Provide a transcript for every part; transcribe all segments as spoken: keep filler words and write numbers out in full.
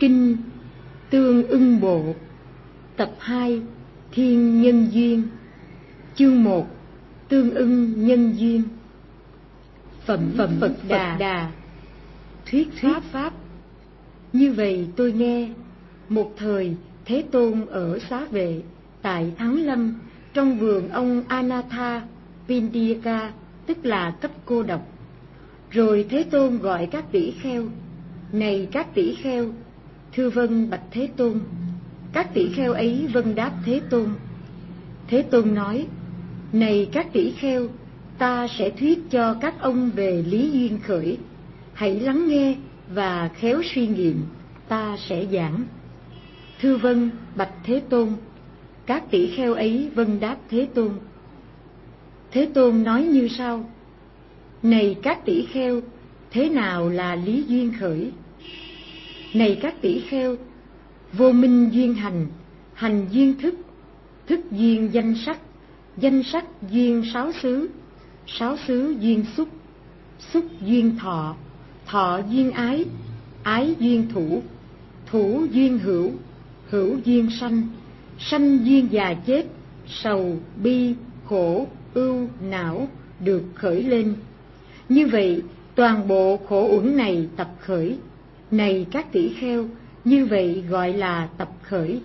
Kinh Tương Ưng Bộ, tập hai, Thiên Nhân Duyên. Chương một, Tương Ưng Nhân Duyên. Phẩm Phẩm Phật Đà, Đà. Thuyết Pháp Pháp. Như vậy tôi nghe, một thời Thế Tôn ở Xá Vệ tại Thắng Lâm, trong vườn ông Anatha Pindika, tức là cấp cô độc. Rồi Thế Tôn gọi các tỷ kheo: này các tỷ kheo, thưa vâng bạch Thế Tôn. Các tỷ kheo ấy vâng đáp Thế Tôn. Thế Tôn nói: này các tỷ kheo, ta sẽ thuyết cho các ông về lý duyên khởi. Hãy lắng nghe và khéo suy nghiệm, ta sẽ giảng. Thưa vâng bạch Thế Tôn. Các tỷ kheo ấy vâng đáp Thế Tôn. Thế Tôn nói như sau: này các tỷ kheo, thế nào là lý duyên khởi? Này các tỷ kheo, vô minh duyên hành, hành duyên thức, thức duyên danh sắc, danh sắc duyên sáu xứ, sáu xứ duyên xúc, xúc duyên thọ, thọ duyên ái, ái duyên thủ, thủ duyên hữu, hữu duyên sanh, sanh duyên già chết, sầu bi khổ ưu não được khởi lên. Như vậy toàn bộ khổ uẩn này tập khởi. Này các tỷ kheo, như vậy gọi là tập khởi.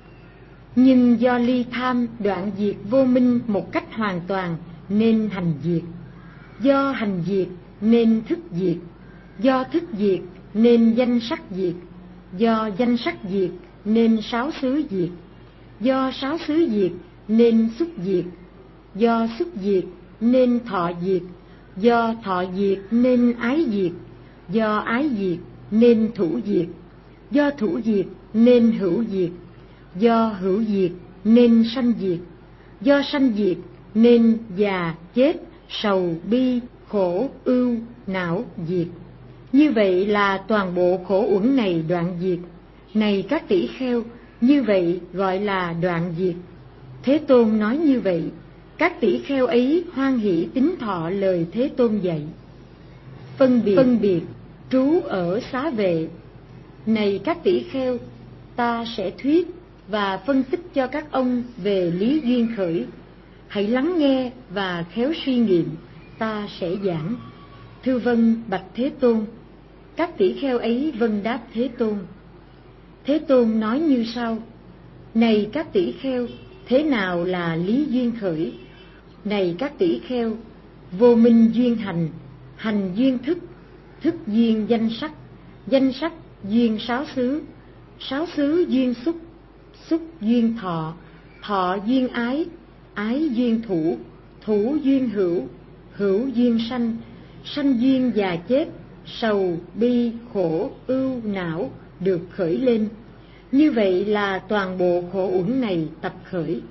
Nhưng do ly tham đoạn diệt vô minh một cách hoàn toàn nên hành diệt, do hành diệt nên thức diệt, do thức diệt nên danh sắc diệt, do danh sắc diệt nên sáu xứ diệt, do sáu xứ diệt nên xúc diệt, do xúc diệt nên thọ diệt, do thọ diệt nên ái diệt, do ái diệt nên thủ diệt, do thủ diệt nên hữu diệt, do hữu diệt nên sanh diệt, do sanh diệt nên già chết sầu bi khổ ưu não diệt. Như vậy là toàn bộ khổ uẩn này đoạn diệt. Này các tỷ kheo, như vậy gọi là đoạn diệt. Thế Tôn nói như vậy, các tỷ kheo ấy hoan hỷ tín thọ lời Thế Tôn dạy. Phân biệt, phân biệt trú ở Xá Vệ. Này các tỷ kheo, ta sẽ thuyết và phân tích cho các ông về lý duyên khởi. Hãy lắng nghe và khéo suy nghiệm, ta sẽ giảng. Thưa vâng bạch Thế Tôn. Các tỷ kheo ấy vâng đáp Thế Tôn. Thế Tôn nói như sau: này các tỷ kheo, thế nào là lý duyên khởi? Này các tỷ kheo, vô minh duyên hành, hành duyên thức, thức duyên danh sắc, danh sắc duyên sáu xứ, sáu xứ duyên xúc, xúc duyên thọ, thọ duyên ái, ái duyên thủ, thủ duyên hữu, hữu duyên sanh, sanh duyên già chết, sầu bi khổ ưu não được khởi lên. Như vậy là toàn bộ khổ uẩn này tập khởi.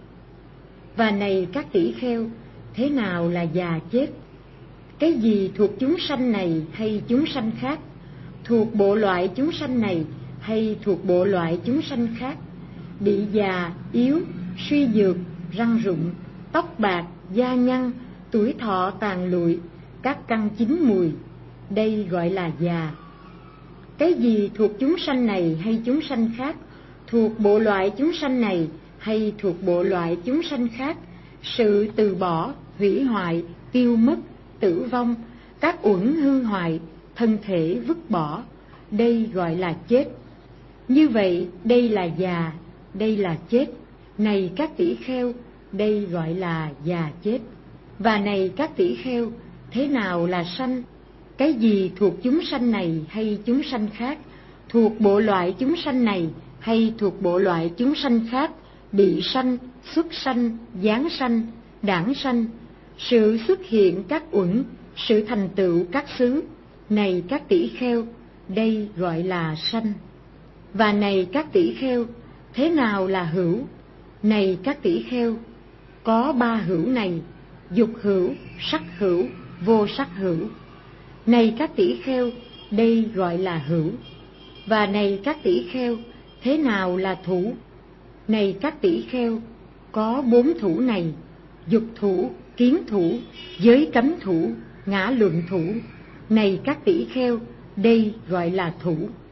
Và này các tỷ kheo, thế nào là già chết? Cái gì thuộc chúng sanh này hay chúng sanh khác? Thuộc bộ loại chúng sanh này hay thuộc bộ loại chúng sanh khác? Bị già, yếu, suy nhược, răng rụng, tóc bạc, da nhăn, tuổi thọ tàn lụi, các căn chín mùi, đây gọi là già. Cái gì thuộc chúng sanh này hay chúng sanh khác? Thuộc bộ loại chúng sanh này hay thuộc bộ loại chúng sanh khác? Sự từ bỏ, hủy hoại, tiêu mất, tử vong, các uẩn hư hoại, thân thể vứt bỏ, đây gọi là chết. Như vậy đây là già, đây là chết. Này các tỷ kheo, đây gọi là già chết. Và này các tỷ kheo, thế nào là sanh? Cái gì thuộc chúng sanh này hay chúng sanh khác? Thuộc bộ loại chúng sanh này hay thuộc bộ loại chúng sanh khác? Bị sanh, xuất sanh, giáng sanh, đản sanh, sự xuất hiện các uẩn, sự thành tựu các xứ. Này các tỷ kheo, đây gọi là sanh. Và này các tỷ kheo, thế nào là hữu? Này các tỷ kheo, có ba hữu này: dục hữu, sắc hữu, vô sắc hữu. Này các tỷ kheo, đây gọi là hữu. Và này các tỷ kheo, thế nào là thủ? Này các tỷ kheo, có bốn thủ này: dục thủ, kiến thủ, giới cấm thủ, ngã luận thủ. Này các tỷ kheo, đây gọi là thủ.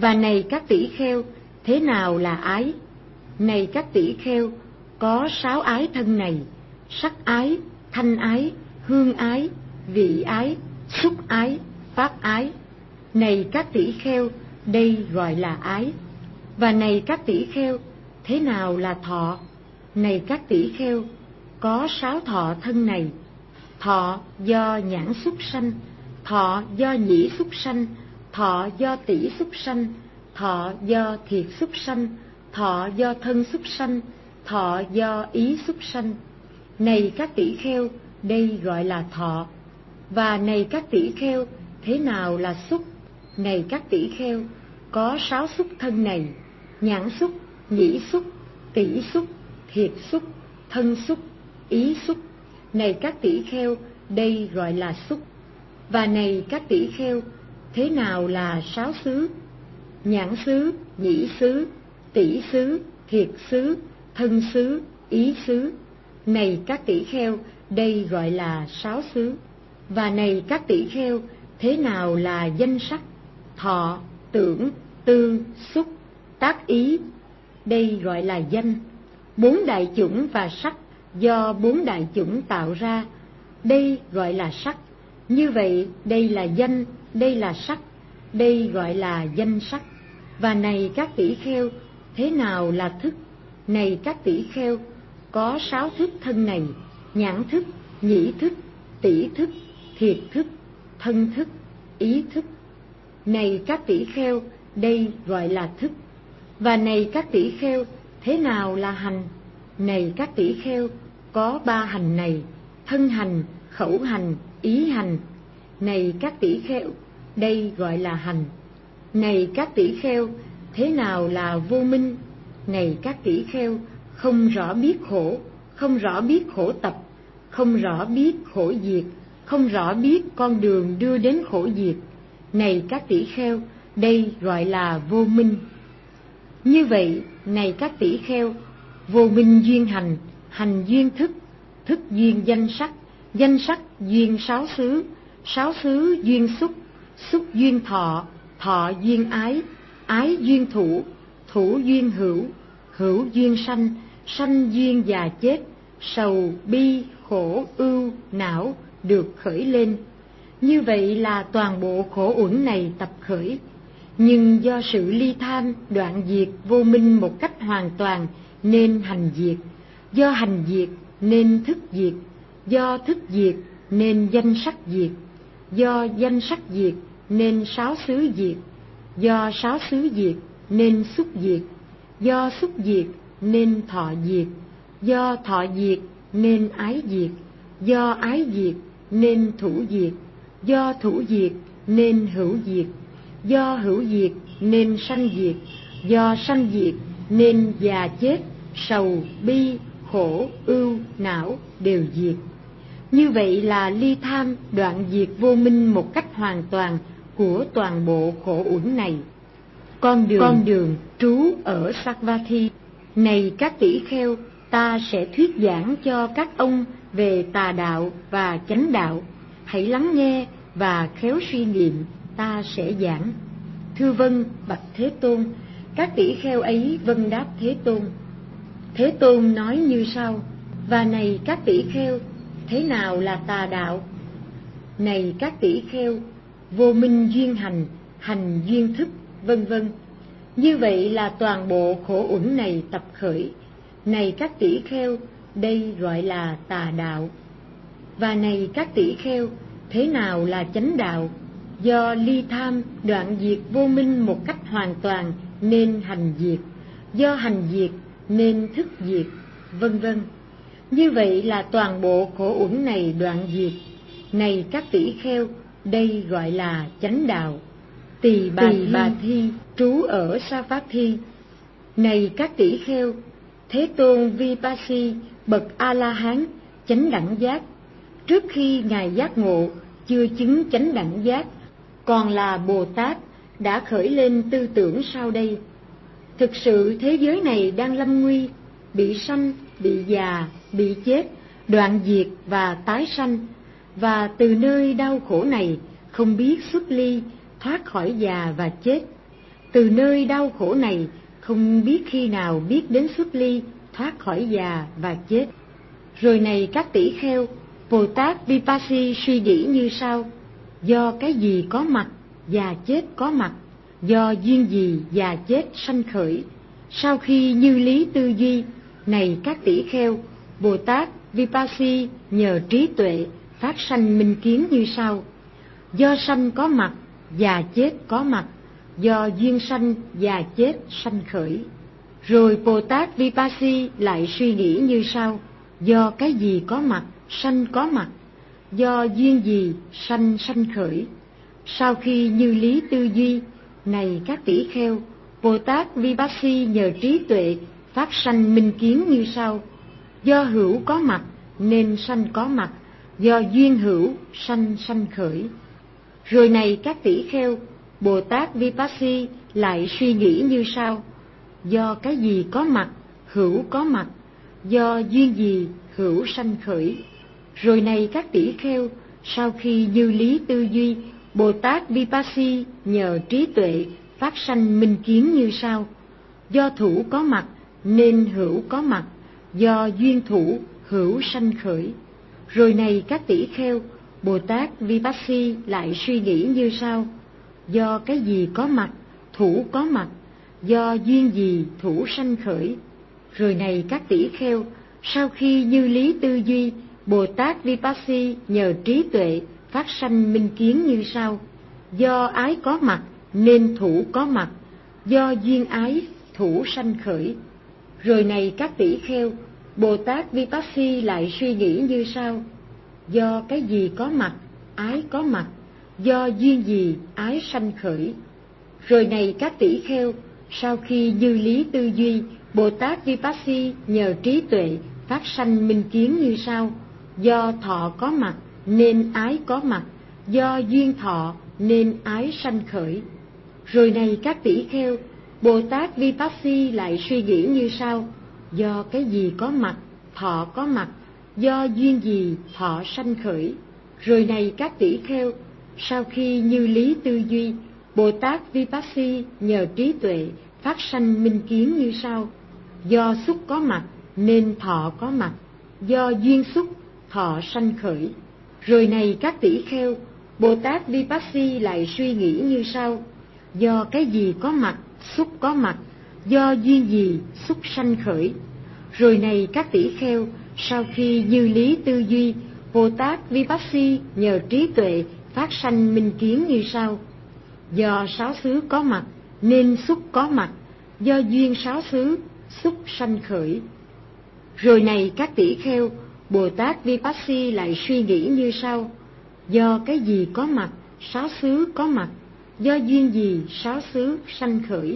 Và này các tỷ kheo, thế nào là ái? Này các tỷ kheo, có sáu ái thân này: sắc ái, thanh ái, hương ái, vị ái, xúc ái, pháp ái. Này các tỷ kheo, đây gọi là ái. Và này các tỷ kheo, thế nào là thọ? Này các tỷ kheo, có sáu thọ thân này: thọ do nhãn xúc sanh, thọ do nhĩ xúc sanh, thọ do tỷ xúc sanh, thọ do thiệt xúc sanh, thọ do thân xúc sanh, thọ do ý xúc sanh. Này các tỷ kheo, đây gọi là thọ. Và này các tỷ kheo, thế nào là xúc? Này các tỷ kheo, có sáu xúc thân này: nhãn xúc, nhĩ xúc, tỷ xúc, thiệt xúc, thân xúc, ý xúc. Này các tỷ kheo, đây gọi là xúc. Và này các tỷ kheo, thế nào là sáu xứ? Nhãn xứ, nhĩ xứ, tỷ xứ, thiệt xứ, thân xứ, ý xứ. Này các tỷ kheo, đây gọi là sáu xứ. Và này các tỷ kheo, thế nào là danh sắc? Thọ, tưởng, tư, xúc, tác ý, đây gọi là danh. Bốn đại chủng và sắc do bốn đại chủng tạo ra, đây gọi là sắc. Như vậy đây là danh, đây là sắc, đây gọi là danh sắc. Và này các tỷ kheo, thế nào là thức? Này các tỷ kheo, có sáu thức thân này: nhãn thức, nhĩ thức, tỷ thức, thiệt thức, thân thức, ý thức. Này các tỷ kheo, đây gọi là thức. Và này các tỷ kheo, thế nào là hành? Này các tỷ kheo, có ba hành này: thân hành, khẩu hành, ý hành. Này các tỷ kheo, đây gọi là hành. Này các tỷ kheo, thế nào là vô minh? Này các tỷ kheo, không rõ biết khổ, không rõ biết khổ tập, không rõ biết khổ diệt, không rõ biết con đường đưa đến khổ diệt. Này các tỷ kheo, đây gọi là vô minh. Như vậy, này các tỷ kheo, vô minh duyên hành, hành duyên thức, thức duyên danh sắc, danh sắc duyên sáu xứ, sáu xứ duyên xúc, xúc duyên thọ, thọ duyên ái, ái duyên thủ, thủ duyên hữu, hữu duyên sanh, sanh duyên già chết, sầu, bi, khổ, ưu, não được khởi lên. Như vậy là toàn bộ khổ uẩn này tập khởi. Nhưng do sự ly tham đoạn diệt vô minh một cách hoàn toàn nên hành diệt, do hành diệt nên thức diệt, do thức diệt nên danh sắc diệt, do danh sắc diệt nên sáu xứ diệt, do sáu xứ diệt nên xúc diệt, do xúc diệt nên thọ diệt, do thọ diệt nên ái diệt, do ái diệt nên thủ diệt, do thủ diệt nên hữu diệt, do hữu diệt nên sanh diệt, do sanh diệt nên già chết, sầu, bi, khổ, ưu, não đều diệt. Như vậy là ly tham đoạn diệt vô minh một cách hoàn toàn của toàn bộ khổ uẩn này. Con đường, con đường trú ở Savatthi. Này các tỷ kheo, ta sẽ thuyết giảng cho các ông về tà đạo và chánh đạo. Hãy lắng nghe và khéo suy niệm, ta sẽ giảng. Thưa vâng, bạch Thế Tôn. Các tỷ kheo ấy vâng đáp Thế Tôn. Thế Tôn nói như sau: và này các tỷ kheo, thế nào là tà đạo? Này các tỷ kheo, vô minh duyên hành, hành duyên thức, vân vân. Như vậy là toàn bộ khổ uẩn này tập khởi. Này các tỷ kheo, đây gọi là tà đạo. Và này các tỷ kheo, thế nào là chánh đạo? Do ly tham đoạn diệt vô minh một cách hoàn toàn nên hành diệt, do hành diệt nên thức diệt, vân vân. Như vậy là toàn bộ khổ uẩn này đoạn diệt. Này các tỷ kheo, đây gọi là chánh đạo. Tỳ bà, Tỳ bà thi trú ở Savatthi. Này các tỷ kheo, Thế Tôn Vipassi bậc A La Hán chánh đẳng giác, trước khi ngài giác ngộ chưa chứng chánh đẳng giác, còn là Bồ Tát, đã khởi lên tư tưởng sau đây: thực sự thế giới này đang lâm nguy, bị sanh, bị già, bị chết, đoạn diệt và tái sanh, và từ nơi đau khổ này không biết xuất ly, thoát khỏi già và chết. Từ nơi đau khổ này, không biết khi nào biết đến xuất ly, thoát khỏi già và chết. Rồi này các tỷ kheo, Bồ Tát Vipassi suy nghĩ như sau: do cái gì có mặt, già chết có mặt, do duyên gì già chết sanh khởi. Sau khi như lý tư duy, này các tỷ kheo, Bồ Tát Vipassi nhờ trí tuệ phát sanh minh kiến như sau: do sanh có mặt, già chết có mặt, do duyên sanh già chết sanh khởi. Rồi Bồ Tát Vipassi lại suy nghĩ như sau: do cái gì có mặt, sanh có mặt, do duyên gì sanh sanh khởi. Sau khi như lý tư duy, này các tỷ kheo, Bồ Tát Vipassi nhờ trí tuệ phát sanh minh kiến như sau: do hữu có mặt nên sanh có mặt, do duyên hữu sanh sanh khởi. Rồi này các tỷ kheo, Bồ Tát Vipassi lại suy nghĩ như sau: do cái gì có mặt, hữu có mặt, do duyên gì hữu sanh khởi. Rồi này các tỷ kheo, sau khi như lý tư duy, Bồ Tát Vipassi nhờ trí tuệ phát sanh minh kiến như sau: do thủ có mặt nên hữu có mặt, do duyên thủ hữu sanh khởi. Rồi này các tỷ kheo, Bồ Tát Vipassi lại suy nghĩ như sau: do cái gì có mặt, thủ có mặt, do duyên gì thủ sanh khởi. Rồi này các tỷ kheo, sau khi như lý tư duy, Bồ Tát Vipassi nhờ trí tuệ phát sanh minh kiến như sau: do ái có mặt nên thủ có mặt, do duyên ái thủ sanh khởi. Rồi này các tỷ kheo, Bồ Tát Vipassi lại suy nghĩ như sau: do cái gì có mặt, ái có mặt, do duyên gì ái sanh khởi. Rồi này các tỷ kheo, sau khi như lý tư duy, Bồ Tát Vipassi nhờ trí tuệ phát sanh minh kiến như sau: do thọ có mặt nên ái có mặt, do duyên thọ nên ái sanh khởi. Rồi này các tỷ kheo, Bồ Tát Vipassi lại suy nghĩ như sau: do cái gì có mặt, thọ có mặt, do duyên gì thọ sanh khởi. Rồi này các tỷ kheo, sau khi như lý tư duy, Bồ Tát Vipassi nhờ trí tuệ phát sanh minh kiến như sau: do xúc có mặt nên thọ có mặt, do duyên xúc thọ sanh khởi. Rồi này các tỷ kheo, Bồ Tát Vipassi lại suy nghĩ như sau: do cái gì có mặt, xúc có mặt, do duyên gì xúc sanh khởi. Rồi này các tỷ kheo, sau khi như lý tư duy, Bồ Tát Vipassi nhờ trí tuệ phát sanh minh kiến như sau: do sáu xứ có mặt nên xúc có mặt, do duyên sáu xứ xúc sanh khởi. Rồi này các tỷ kheo, Bồ Tát Vipassi lại suy nghĩ như sau: do cái gì có mặt, sáu xứ có mặt, do duyên gì sáu xứ sanh khởi.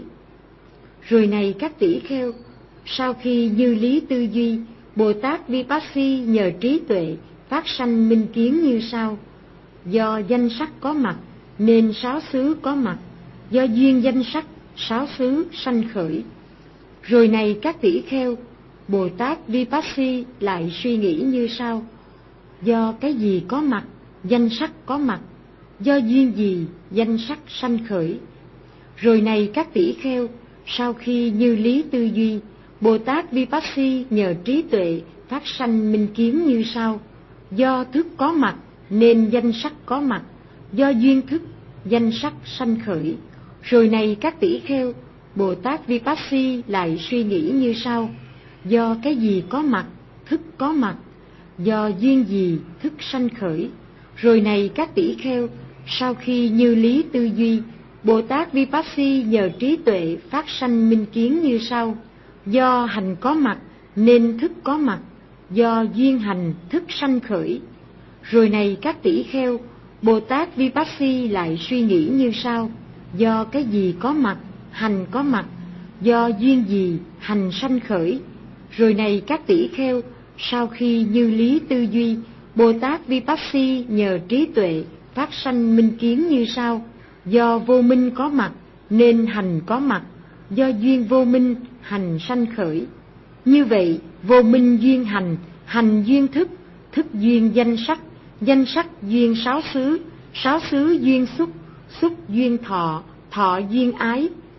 Rồi này các tỷ kheo, sau khi như lý tư duy, Bồ Tát Vipassi nhờ trí tuệ phát sanh minh kiến như sau: do danh sắc có mặt nên sáu xứ có mặt, do duyên danh sắc sáu xứ sanh khởi. Rồi này các tỷ kheo, Bồ Tát Vipassi lại suy nghĩ như sau: do cái gì có mặt, danh sắc có mặt, do duyên gì danh sắc sanh khởi. Rồi này các tỷ kheo, sau khi như lý tư duy, Bồ Tát Vipassi nhờ trí tuệ phát sanh minh kiến như sau: do thức có mặt nên danh sắc có mặt, do duyên thức danh sắc sanh khởi. Rồi này các tỷ kheo, Bồ Tát Vipassi lại suy nghĩ như sau: do cái gì có mặt, thức có mặt, do duyên gì thức sanh khởi. Rồi này các tỷ kheo, sau khi như lý tư duy, Bồ Tát Vipassi nhờ trí tuệ phát sanh minh kiến như sau: do hành có mặt nên thức có mặt, do duyên hành thức sanh khởi. Rồi này các tỷ kheo, Bồ Tát Vipassi lại suy nghĩ như sau: do cái gì có mặt, hành có mặt, do duyên gì hành sanh khởi. Rồi này các tỷ kheo, sau khi như lý tư duy, Bồ Tát Vipassi nhờ trí tuệ phát sanh minh kiến như sau: do vô minh có mặt nên hành có mặt, do duyên vô minh hành sanh khởi. Như vậy, vô minh duyên hành, hành duyên thức, thức duyên danh sắc, danh sắc duyên sáu xứ, sáu xứ duyên xúc, xúc duyên thọ, thọ duyên ái,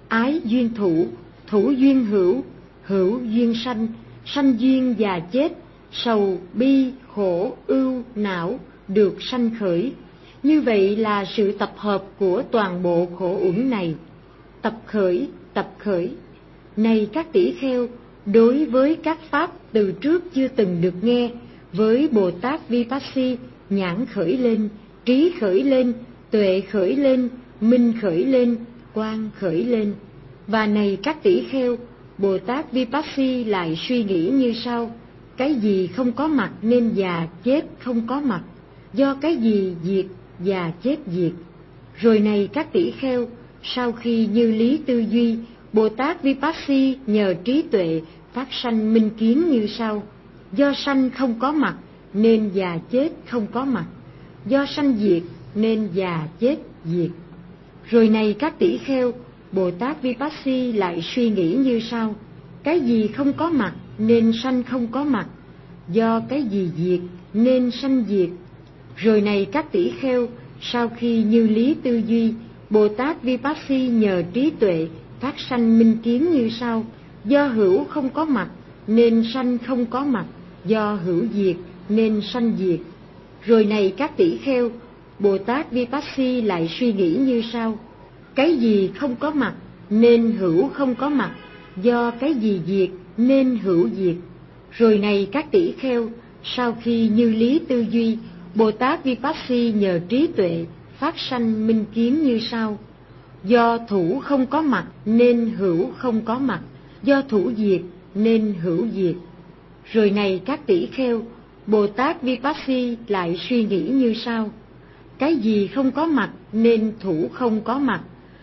ái duyên thủ, thủ duyên hữu, hữu duyên sanh, sanh duyên già chết, sầu bi khổ ưu não được sanh khởi. Như vậy là sự tập hợp của toàn bộ khổ uẩn này. Tập khởi, tập khởi. Này các tỷ kheo, đối với các pháp từ trước chưa từng được nghe, với Bồ Tát Vipassy, nhãn khởi lên, trí khởi lên, tuệ khởi lên, minh khởi lên, quang khởi lên. Và này các tỷ kheo, Bồ Tát Vipassy lại suy nghĩ như sau: cái gì không có mặt nên già chết không có mặt, do cái gì diệt già chết diệt. Rồi này các tỷ kheo, sau khi như lý tư duy, Bồ Tát Vipassy nhờ trí tuệ phát sanh minh kiến như sau: do sanh không có mặt nên già chết không có mặt, do sanh diệt nên già chết diệt. Rồi này các tỷ kheo, Bồ Tát Vipassy lại suy nghĩ như sau: cái gì không có mặt nên sanh không có mặt, do cái gì diệt nên sanh diệt. Rồi này các tỷ kheo, sau khi như lý tư duy, Bồ Tát Vipassy nhờ trí tuệ phát sanh minh kiến như sau: do hữu không có mặt nên sanh không có mặt, do hữu diệt nên sanh diệt. Rồi này các tỷ kheo, Bồ Tát Vipassy lại suy nghĩ như sau: cái gì không có mặt nên hữu không có mặt, do cái gì diệt nên hữu diệt. Rồi này các tỷ kheo, sau khi như lý tư duy, Bồ Tát Vipassy nhờ trí tuệ phát sanh minh kiến như sau: do thủ không có mặt nên hữu không có mặt, do thủ diệt nên hữu diệt. Rồi này các tỷ kheo, Bồ Tát Vipassy lại suy nghĩ như sau: cái gì không có mặt nên thủ không có mặt,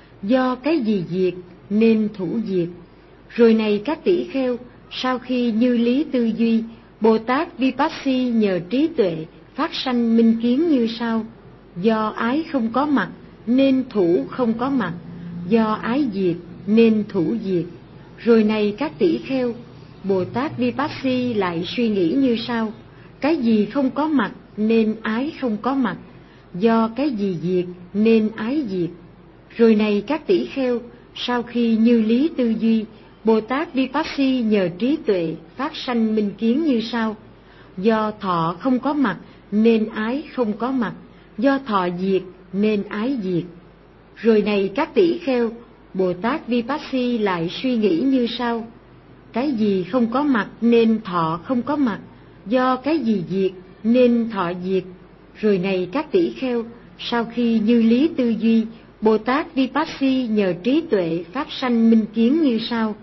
do cái gì diệt nên thủ diệt. Rồi này các tỷ kheo, sau khi như lý tư duy, Bồ Tát Vipassy nhờ trí tuệ phát sanh minh kiến như sau: do ái không có mặt nên thủ không có mặt, do ái diệt nên thủ diệt. Rồi này các tỷ kheo, Bồ Tát Vipassy lại suy nghĩ như sau: cái gì không có mặt nên ái không có mặt, do cái gì diệt nên ái diệt. Rồi này các tỷ kheo, sau khi như lý tư duy, Bồ Tát Vipassy nhờ trí tuệ phát sanh minh kiến như sau: do thọ không có mặt nên ái không có mặt, do thọ diệt nên ái diệt. Rồi này các tỷ kheo, Bồ Tát Vipassy lại suy nghĩ như sau: cái gì không có mặt nên thọ không có mặt, do cái gì diệt nên thọ diệt. Rồi này các tỷ kheo, sau khi như lý tư duy, Bồ Tát Vipassy nhờ trí tuệ phát sanh minh kiến như sau: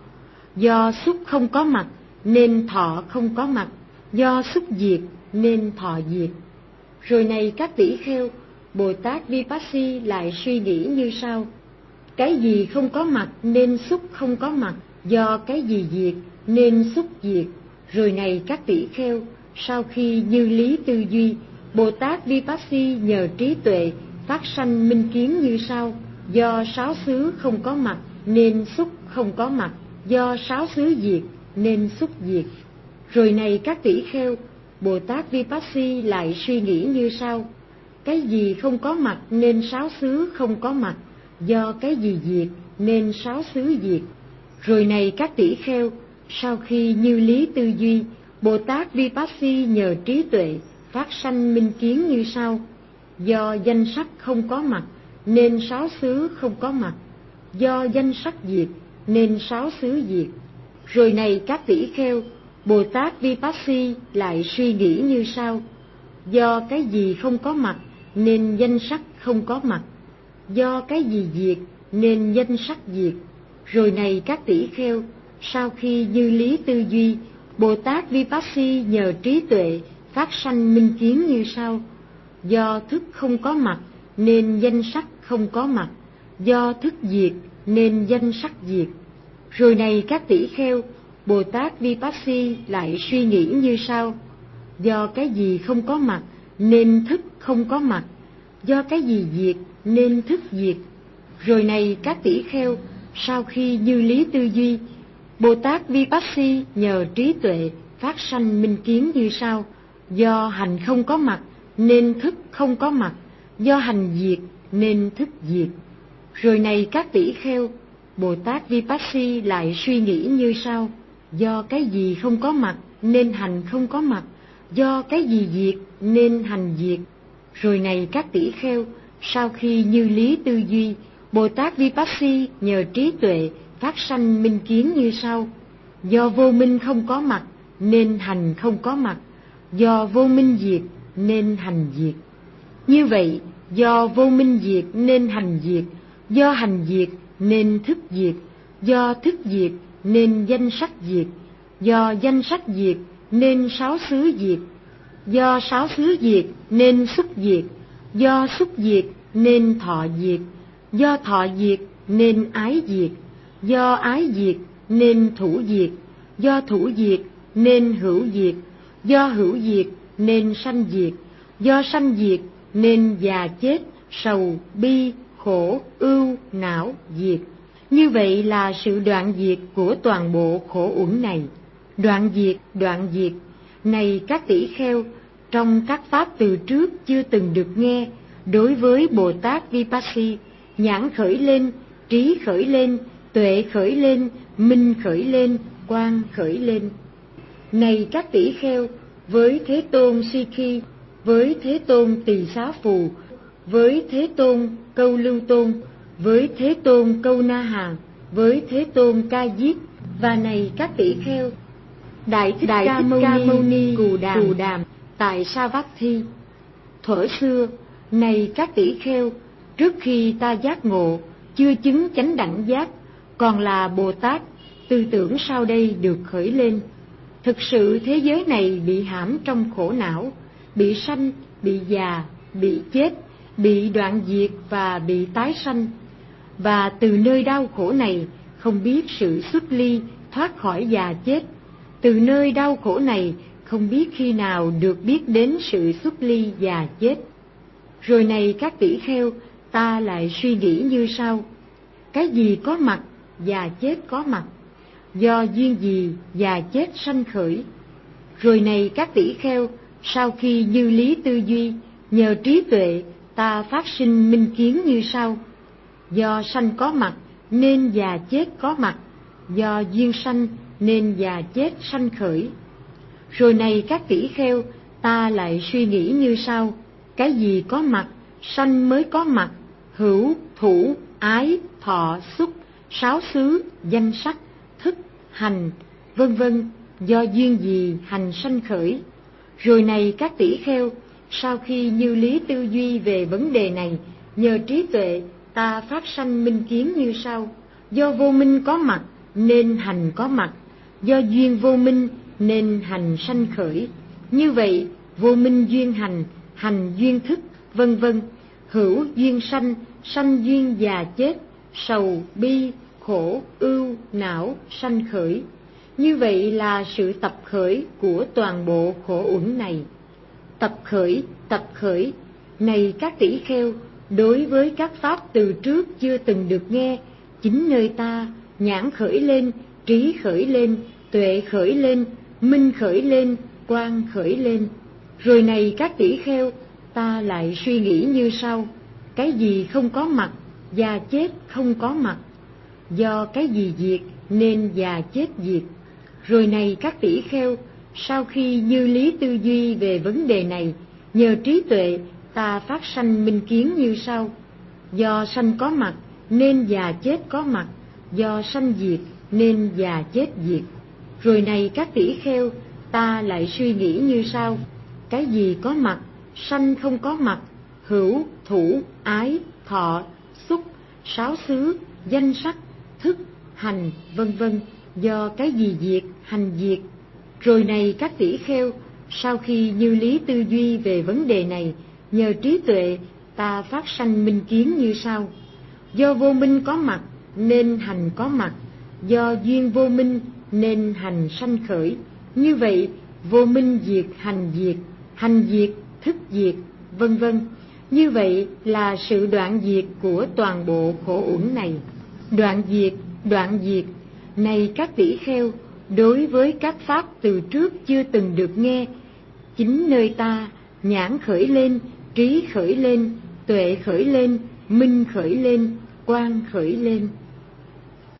do xúc không có mặt nên thọ không có mặt, do xúc diệt nên thọ diệt. Rồi này các tỷ kheo, Bồ Tát Vipassy lại suy nghĩ như sau: cái gì không có mặt nên xúc không có mặt, do cái gì diệt nên xúc diệt. Rồi này các tỷ kheo, sau khi như lý tư duy, Bồ Tát Vipassy nhờ trí tuệ phát sanh minh kiến như sau: do sáu xứ không có mặt nên xúc không có mặt, do sáu xứ diệt nên xúc diệt. Rồi này các tỷ kheo, Bồ Tát Vipassy lại suy nghĩ như sau: cái gì không có mặt nên sáu xứ không có mặt, do cái gì diệt nên sáu xứ diệt. Rồi này các tỷ kheo, sau khi như lý tư duy, Bồ Tát Vipassy nhờ trí tuệ phát sanh minh kiến như sau: do danh sắc không có mặt nên sáu xứ không có mặt, do danh sắc diệt nên sáu xứ diệt. Rồi này các tỷ kheo, Bồ Tát Vipassy lại suy nghĩ như sau: do cái gì không có mặt nên danh sắc không có mặt, do cái gì diệt nên danh sắc diệt. Rồi này các tỷ kheo, sau khi như lý tư duy, Bồ Tát Vipassy nhờ trí tuệ phát sanh minh kiến như sau: do thức không có mặt nên danh sắc không có mặt, do thức diệt nên danh sắc diệt. Rồi này các tỷ kheo, Bồ Tát Vipassy lại suy nghĩ như sau: do cái gì không có mặt nên thức không có mặt, do cái gì diệt nên thức diệt. Rồi này các tỷ kheo, sau khi như lý tư duy, Bồ Tát Vipassy nhờ trí tuệ phát sanh minh kiến như sau: do hành không có mặt nên thức không có mặt, do hành diệt nên thức diệt. Rồi này các tỷ kheo, Bồ Tát Vipassy lại suy nghĩ như sau: do cái gì không có mặt nên hành không có mặt, do cái gì diệt nên hành diệt. Rồi này các tỷ kheo, sau khi như lý tư duy, Bồ Tát Vipassy nhờ trí tuệ phát sanh minh kiến như sau: do vô minh không có mặt nên hành không có mặt, do vô minh diệt nên hành diệt. Như vậy, do vô minh diệt nên hành diệt, do hành diệt nên thức diệt, do thức diệt nên danh sắc diệt, do danh sắc diệt nên sáu xứ diệt, do sáu xứ diệt nên xúc diệt, do xúc diệt nên thọ diệt, do thọ diệt nên ái diệt, do ái diệt nên thủ diệt, do thủ diệt nên hữu diệt, do hữu diệt nên sanh diệt, do sanh diệt nên già chết, sầu, bi, khổ, ưu, não, diệt. Như vậy là sự đoạn diệt của toàn bộ khổ uẩn này. Đoạn diệt, đoạn diệt, này các tỷ kheo, trong các pháp từ trước chưa từng được nghe, đối với Bồ Tát Vipassy, nhãn khởi lên, trí khởi lên, tuệ khởi lên, minh khởi lên, quang khởi lên. Này các tỷ kheo, với Thế Tôn Sikhi, với Thế Tôn Tỳ Xá Phù, với Thế Tôn Câu Lưu Tôn, với Thế Tôn Câu Na Hàm, với Thế Tôn Ca Diếp, và này các tỷ kheo, Đại Thích Đại Ca Mâu Ni, Mâu Ni Cù Đàm, Cù Đàm tại Savatthi. Thuở xưa, này các tỷ kheo, trước khi ta giác ngộ, chưa chứng chánh đẳng giác, còn là Bồ Tát, tư tưởng sau đây được khởi lên. Thực sự thế giới này bị hãm trong khổ não, bị sanh, bị già, bị chết, bị đoạn diệt và bị tái sanh. Và từ nơi đau khổ này không biết sự xuất ly, thoát khỏi già chết. Từ nơi đau khổ này không biết khi nào được biết đến sự xuất ly già chết. Rồi này các tỷ kheo, ta lại suy nghĩ như sau: cái gì có mặt, già chết có mặt, do duyên gì già chết sanh khởi. Rồi này các tỷ kheo, sau khi như lý tư duy, nhờ trí tuệ ta phát sinh minh kiến như sau: do sanh có mặt nên già chết có mặt, do duyên sanh nên già chết sanh khởi. Rồi này các tỷ kheo, ta lại suy nghĩ như sau: cái gì có mặt, sanh mới có mặt, hữu, thủ, ái, thọ, xúc, sáu xứ, danh sắc, thức, hành, vân vân, do duyên gì hành sanh khởi. Rồi này các tỷ kheo, sau khi như lý tư duy về vấn đề này, nhờ trí tuệ ta phát sanh minh kiến như sau: do vô minh có mặt nên hành có mặt, do duyên vô minh nên hành sanh khởi. Như vậy, vô minh duyên hành, hành duyên thức, vân vân, hữu duyên sanh, sanh duyên già chết, sầu, bi, khổ, ưu, não sanh khởi. Như vậy là sự tập khởi của toàn bộ khổ uẩn này. Tập khởi, tập khởi, này các tỷ kheo, đối với các pháp từ trước chưa từng được nghe, chính nơi ta, nhãn khởi lên, trí khởi lên, tuệ khởi lên, minh khởi lên, quang khởi lên. Rồi này các tỷ kheo, ta lại suy nghĩ như sau: cái gì không có mặt, già chết không có mặt, do cái gì diệt nên già chết diệt. Rồi này các tỷ kheo, sau khi như lý tư duy về vấn đề này, nhờ trí tuệ ta phát sanh minh kiến như sau: do sanh có mặt nên già chết có mặt, do sanh diệt nên già chết diệt. Rồi này các tỷ kheo, ta lại suy nghĩ như sau: cái gì có mặt, sanh không có mặt, hữu, thủ, ái, thọ, xúc, sáu xứ, danh sắc, thức, hành, vân vân, do cái gì diệt hành diệt. Rồi này các tỷ kheo, sau khi như lý tư duy về vấn đề này, nhờ trí tuệ ta phát sanh minh kiến như sau: do vô minh có mặt nên hành có mặt, do duyên vô minh nên hành sanh khởi. Như vậy, vô minh diệt hành diệt, hành diệt thức diệt, vân vân. Như vậy là sự đoạn diệt của toàn bộ khổ uẩn này. Đoạn diệt, đoạn diệt, này các tỷ kheo, đối với các pháp từ trước chưa từng được nghe, chính nơi ta, nhãn khởi lên, trí khởi lên, tuệ khởi lên, minh khởi lên, quang khởi lên.